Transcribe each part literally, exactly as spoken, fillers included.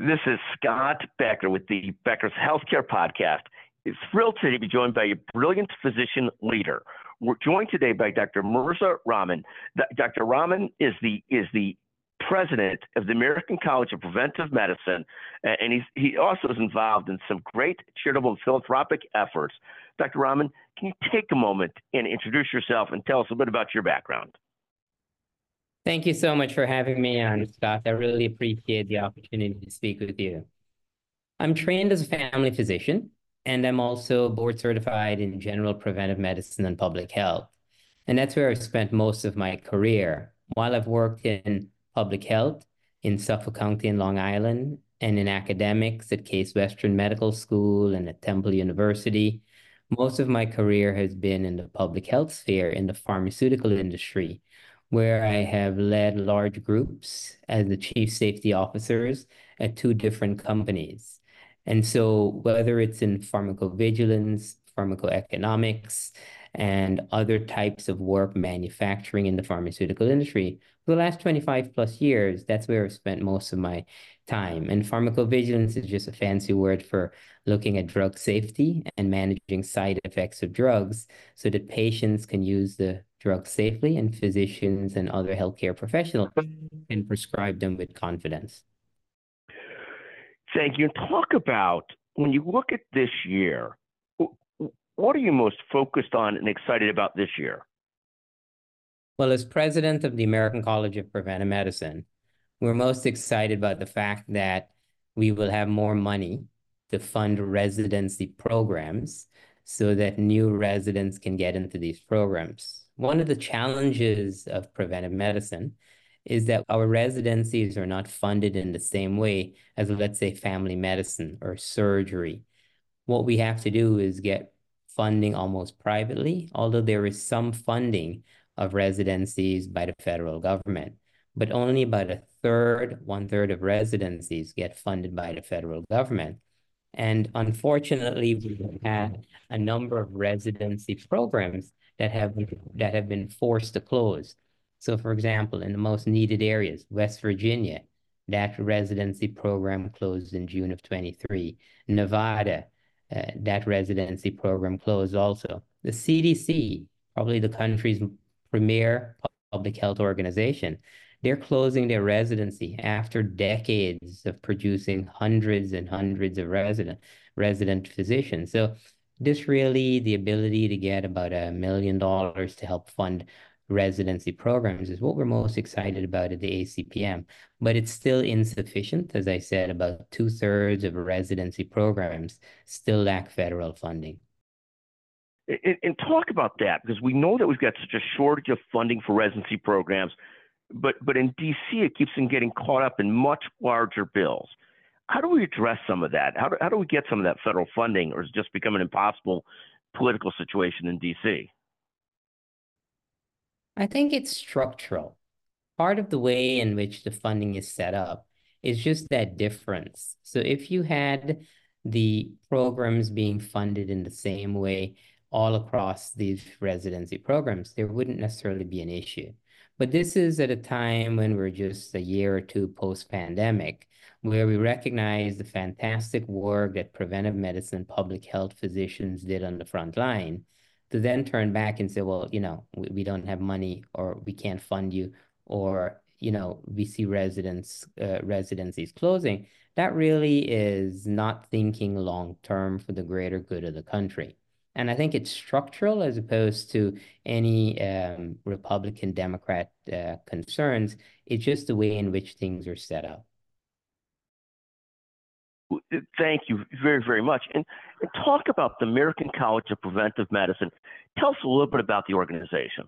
This is Scott Becker with the Becker's Healthcare Podcast. It's thrilled today to be joined by a brilliant physician leader. We're joined today by Doctor Mirza Rahman. Doctor Rahman is the is the president of the American College of Preventive Medicine, and he's, he also is involved in some great charitable and philanthropic efforts. Doctor Rahman, can you take a moment and introduce yourself and tell us a bit about your background? Thank you so much for having me on, Scott. I really appreciate the opportunity to speak with you. I'm trained as a family physician, and I'm also board certified in general preventive medicine and public health. And that's where I've spent most of my career. While I've worked in public health in Suffolk County and Long Island, and in academics at Case Western Medical School and at Temple University, most of my career has been in the public health sphere in the pharmaceutical industry, where I have led large groups as the chief safety officers at two different companies. And so whether it's in pharmacovigilance, pharmacoeconomics, and other types of work manufacturing in the pharmaceutical industry, for the last twenty-five plus years, that's where I've spent most of my time. And pharmacovigilance is just a fancy word for looking at drug safety and managing side effects of drugs so that patients can use the drugs safely and physicians and other healthcare professionals can prescribe them with confidence. Thank you. And talk about, when you look at this year, what are you most focused on and excited about this year? Well, as president of the American College of Preventive Medicine, we're most excited about the fact that we will have more money to fund residency programs so that new residents can get into these programs. One of the challenges of preventive medicine is that our residencies are not funded in the same way as, let's say, family medicine or surgery. What we have to do is get funding almost privately, although there is some funding of residencies by the federal government, but only about a third, one third of residencies get funded by the federal government. And unfortunately, we've had a number of residency programs that have, that have been forced to close. So for example, in the most needed areas, West Virginia, that residency program closed in June of twenty-three. Nevada, uh, that residency program closed also. The C D C, probably the country's premier public health organization, they're closing their residency after decades of producing hundreds and hundreds of resident, resident physicians. So this really, the ability to get about a million dollars to help fund residency programs is what we're most excited about at the A C P M. But it's still insufficient. As I said, about two thirds of residency programs still lack federal funding. And, and talk about that, because we know that we've got such a shortage of funding for residency programs. But but in D C, it keeps on getting caught up in much larger bills. How do we address some of that? How do, how do we get some of that federal funding, or is it just become an impossible political situation in D C? I think it's structural. Part of the way in which the funding is set up is just that difference. So if you had the programs being funded in the same way all across these residency programs, there wouldn't necessarily be an issue. But this is at a time when we're just a year or two post-pandemic, where we recognize the fantastic work that preventive medicine public health physicians did on the front line, to then turn back and say, well, you know, we, we don't have money, or we can't fund you, or, you know, we see residents, uh, residencies closing. That really is not thinking long-term for the greater good of the country. And I think it's structural as opposed to any um, Republican, Democrat uh, concerns. It's just the way in which things are set up. Thank you very, very much. And, and talk about the American College of Preventive Medicine. Tell us a little bit about the organization.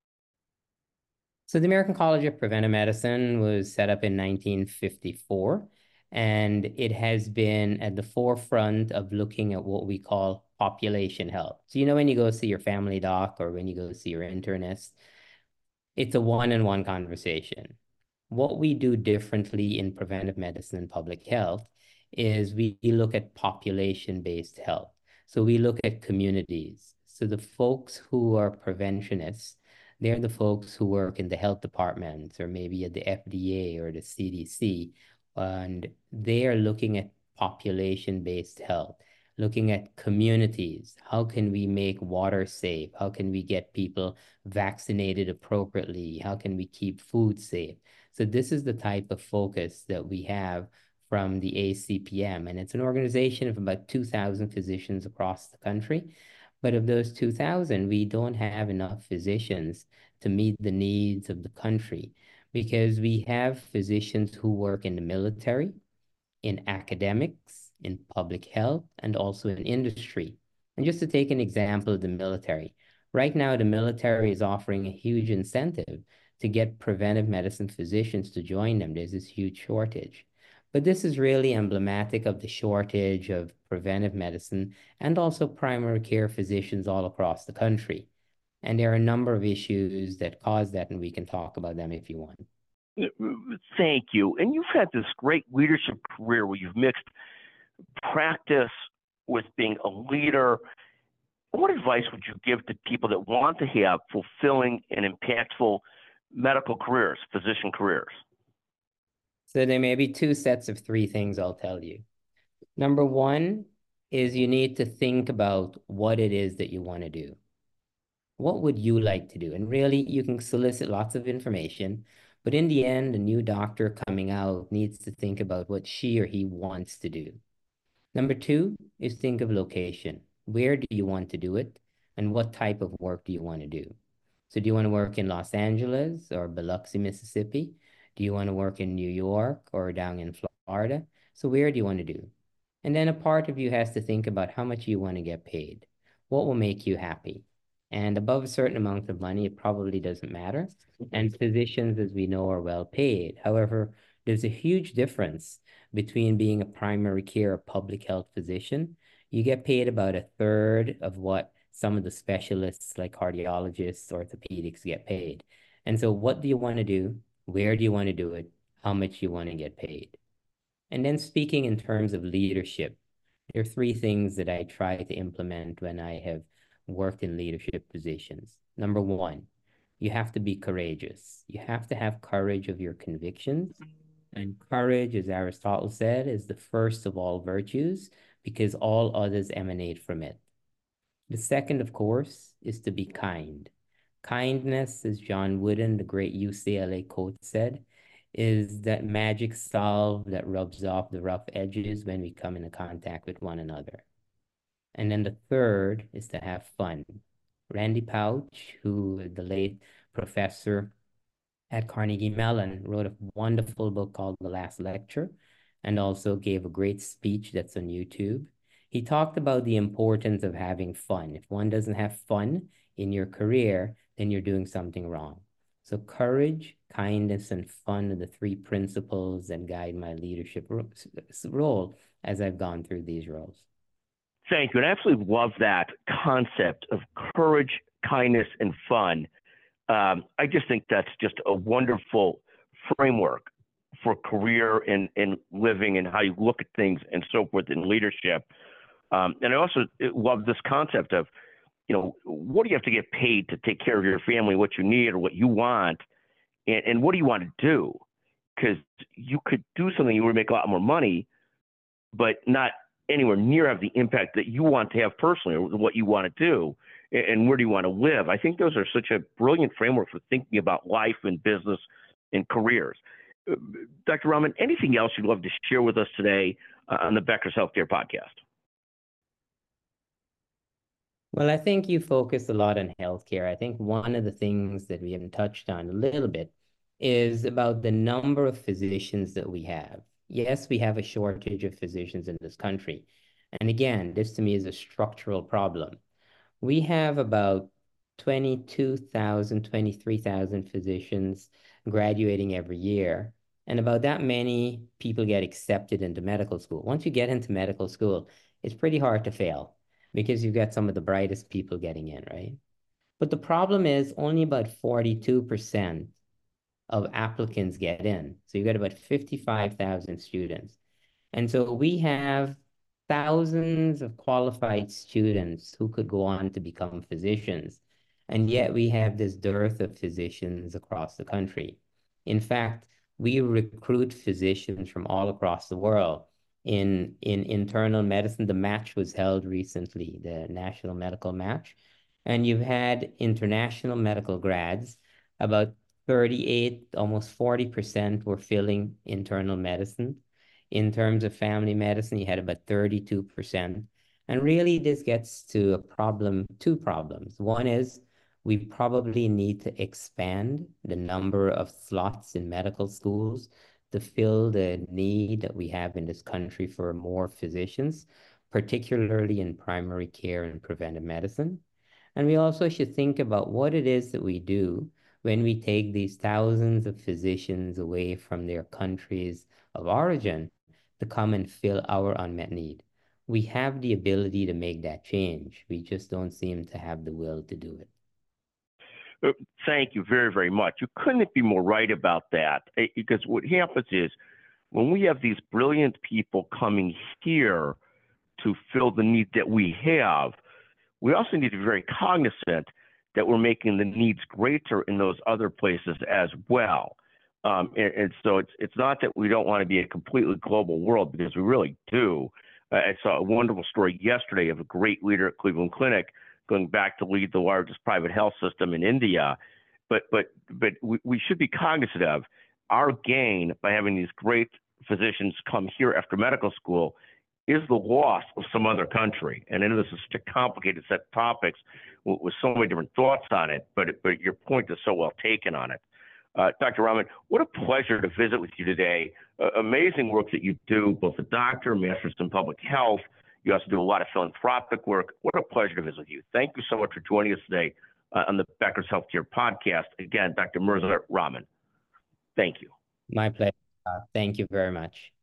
So the American College of Preventive Medicine was set up in nineteen fifty-four, and it has been at the forefront of looking at what we call population health. So, you know, when you go see your family doc or when you go see your internist, it's a one-on-one conversation. What we do differently in preventive medicine and public health is we look at population-based health. So we look at communities. So the folks who are preventionists, they're the folks who work in the health departments or maybe at the F D A or the C D C, and they are looking at population-based health, looking at communities. How can we make water safe? How can we get people vaccinated appropriately? How can we keep food safe? So this is the type of focus that we have from the A C P M, and it's an organization of about two thousand physicians across the country. But of those two thousand, we don't have enough physicians to meet the needs of the country because we have physicians who work in the military, in academics, in public health, and also in industry. And just to take an example of the military, right now the military is offering a huge incentive to get preventive medicine physicians to join them. There's this huge shortage. But this is really emblematic of the shortage of preventive medicine and also primary care physicians all across the country. And there are a number of issues that cause that, and we can talk about them if you want. Thank you. And you've had this great leadership career where you've mixed practice with being a leader. What advice would you give to people that want to have fulfilling and impactful medical careers, physician careers? So there may be two sets of three things I'll tell you. Number one is you need to think about what it is that you want to do. What would you like to do? And really, you can solicit lots of information, but in the end, a new doctor coming out needs to think about what she or he wants to do. Number two is think of location. Where do you want to do it? And what type of work do you want to do? So do you want to work in Los Angeles or Biloxi, Mississippi? Do you want to work in New York or down in Florida? So where do you want to do? And then a part of you has to think about how much you want to get paid. What will make you happy? And above a certain amount of money, it probably doesn't matter. And physicians, as we know, are well paid. However, there's a huge difference between being a primary care or public health physician. You get paid about a third of what some of the specialists like cardiologists, orthopedics get paid. And so what do you want to do? Where do you want to do it? How much you want to get paid? And then speaking in terms of leadership, there are three things that I try to implement when I have worked in leadership positions. Number one, you have to be courageous. You have to have courage of your convictions. And courage, as Aristotle said, is the first of all virtues because all others emanate from it. The second, of course, is to be kind. Kindness, as John Wooden, the great U C L A coach, said, is that magic salve that rubs off the rough edges when we come into contact with one another. And then the third is to have fun. Randy Pouch, who the late professor at Carnegie Mellon, wrote a wonderful book called The Last Lecture, and also gave a great speech that's on YouTube. He talked about the importance of having fun. If one doesn't have fun in your career, then you're doing something wrong. So courage, kindness, and fun are the three principles that guide my leadership role as I've gone through these roles. Thank you. And I absolutely love that concept of courage, kindness, and fun. Um, I just think that's just a wonderful framework for career and, and living and how you look at things and so forth in leadership. Um, and I also love this concept of, you know, what do you have to get paid to take care of your family, what you need or what you want, and, and what do you want to do? Because you could do something, you would make a lot more money, but not anywhere near have the impact that you want to have personally or what you want to do and, and where do you want to live. I think those are such a brilliant framework for thinking about life and business and careers. Uh, Doctor Rahman, anything else you'd love to share with us today uh, on the Becker's Healthcare Podcast? Well, I think you focus a lot on healthcare. I think one of the things that we haven't touched on a little bit is about the number of physicians that we have. Yes, we have a shortage of physicians in this country. And again, this to me is a structural problem. We have about twenty-two thousand, twenty-three thousand physicians graduating every year. And about that many people get accepted into medical school. Once you get into medical school, it's pretty hard to fail, because you've got some of the brightest people getting in, right? But the problem is only about forty-two percent of applicants get in. So you've got about fifty-five thousand students. And so we have thousands of qualified students who could go on to become physicians. And yet we have this dearth of physicians across the country. In fact, we recruit physicians from all across the world. In, in internal medicine, the match was held recently, the National Medical Match, and you've had international medical grads, about thirty-eight, almost forty percent were filling internal medicine. In terms of family medicine, you had about thirty-two percent. And really, this gets to a problem, two problems. One is we probably need to expand the number of slots in medical schools to fill the need that we have in this country for more physicians, particularly in primary care and preventive medicine. And we also should think about what it is that we do when we take these thousands of physicians away from their countries of origin to come and fill our unmet need. We have the ability to make that change. We just don't seem to have the will to do it. Thank you very, very much. You couldn't be more right about that, because what happens is when we have these brilliant people coming here to fill the need that we have, we also need to be very cognizant that we're making the needs greater in those other places as well. Um, and, and so it's it's not that we don't want to be a completely global world, because we really do. Uh, I saw a wonderful story yesterday of a great leader at Cleveland Clinic going back to lead the largest private health system in India. But but but we, we should be cognizant of our gain by having these great physicians come here after medical school is the loss of some other country. And I know this is such a complicated set of topics with, with so many different thoughts on it, but but your point is so well taken on it. Uh, Doctor Rahman, what a pleasure to visit with you today. Uh, amazing work that you do, both a doctor, master's in public health. You also do a lot of philanthropic work. What a pleasure to visit with you. Thank you so much for joining us today uh, on the Becker's Healthcare Podcast. Again, Doctor Mirza Rahman. Thank you. My pleasure. Uh, thank you very much.